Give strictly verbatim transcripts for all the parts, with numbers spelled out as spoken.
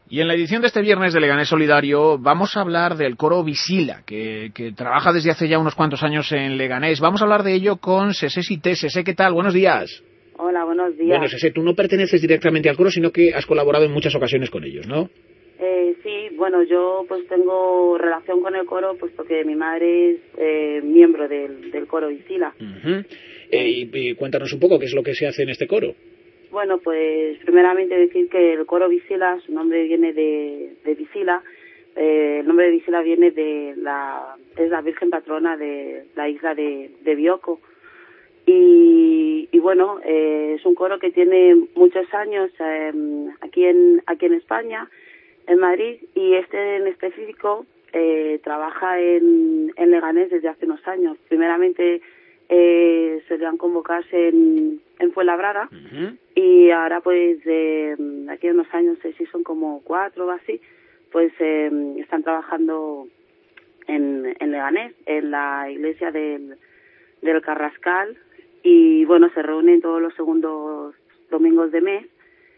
Y en la edición de este viernes de Leganés Solidario vamos a hablar del coro Visila, que, que trabaja desde hace ya unos cuantos años en Leganés. Vamos a hablar de ello con Sesé Sité. Sesé, ¿qué tal? Buenos días. Hola, buenos días. Bueno, Sesé, tú no perteneces directamente al coro, sino que has colaborado en muchas ocasiones con ellos, ¿no? Eh, sí, bueno, yo pues tengo relación con el coro, puesto que mi madre es eh, miembro del, del coro Visila. Uh-huh. eh, y, y cuéntanos un poco qué es lo que se hace en este coro. Bueno, pues primeramente decir que el coro Visila, su nombre viene de, de Visila. Eh, el nombre de Visila viene de la, es la Virgen Patrona de la isla de, de Bioko. Y, y bueno, eh, es un coro que tiene muchos años eh, aquí en aquí en España, en Madrid, y este en específico eh, trabaja en, en Leganés desde hace unos años. Primeramente eh, solían convocarse en, en Fuenlabrada, uh-huh. y ahora pues eh, aquí en unos años, no sé si son como cuatro o así, pues eh, están trabajando en, en Leganés, en la iglesia del, del Carrascal, y bueno, se reúnen todos los segundos domingos de mes,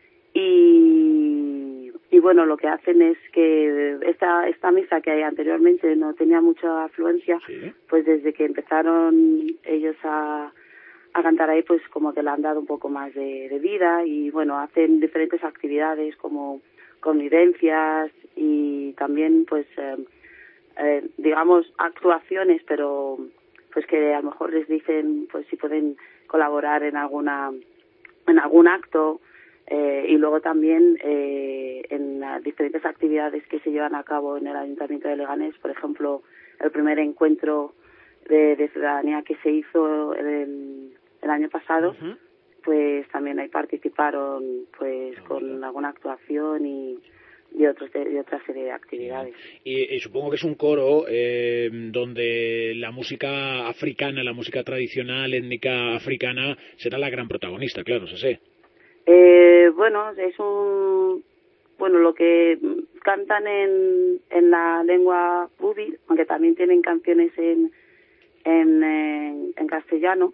y, y bueno, lo que hacen es que esta esta misa que anteriormente no tenía mucha afluencia, ¿sí? Pues desde que empezaron ellos a, a cantar ahí, pues como que le han dado un poco más de, de vida, y bueno, hacen diferentes actividades como convivencias y también pues eh, eh, digamos actuaciones, pero pues que a lo mejor les dicen pues si pueden colaborar en alguna en algún acto, eh, y luego también eh, en las diferentes actividades que se llevan a cabo en el Ayuntamiento de Leganés. Por ejemplo, el primer encuentro de, de ciudadanía que se hizo el, el año pasado, uh-huh. pues también ahí participaron pues uh-huh. con alguna actuación y y otros de, de otra serie de actividades. Y, y supongo que es un coro eh, donde la música africana, la música tradicional, étnica africana, será la gran protagonista, claro, se sé. Eh, bueno, es un... Bueno, lo que cantan en, en la lengua bubi, aunque también tienen canciones en, en, en, en castellano,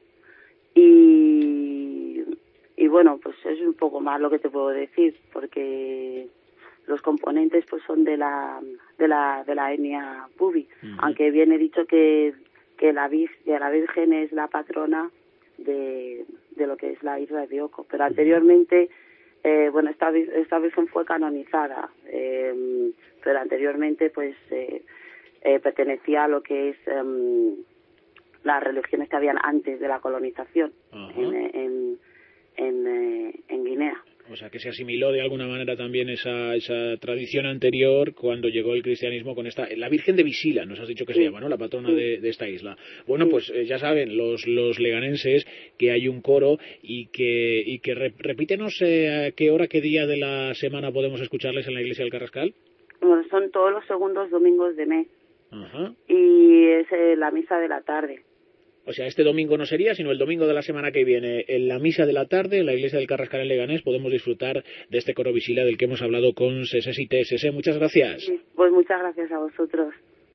y, y bueno, pues es un poco más lo que te puedo decir, porque los componentes pues son de la de la de la etnia bubi, uh-huh. aunque viene dicho que que la virgen, la virgen es la patrona de de lo que es la isla de Bioko, pero anteriormente eh, bueno esta esta virgen fue canonizada, eh, pero anteriormente pues eh, eh, pertenecía a lo que es um, las religiones que habían antes de la colonización, uh-huh. en en en, eh, en Guinea. O sea, que se asimiló de alguna manera también esa esa tradición anterior cuando llegó el cristianismo con esta... La Virgen de Visila, nos has dicho que sí. se llama, ¿no? La patrona sí. de, de esta isla. Bueno, sí. pues eh, ya saben los los leganenses que hay un coro y que y que re, repítenos eh, a qué hora, qué día de la semana podemos escucharles en la iglesia del Carrascal. Bueno, son todos los segundos domingos de mes. Ajá. Y es eh, la misa de la tarde. O sea, este domingo no sería, sino el domingo de la semana que viene. En la misa de la tarde, en la iglesia del Carrascal en Leganés, podemos disfrutar de este coro Visila del que hemos hablado con Sesé Sité. Sesé, muchas gracias. Sí, pues muchas gracias a vosotros.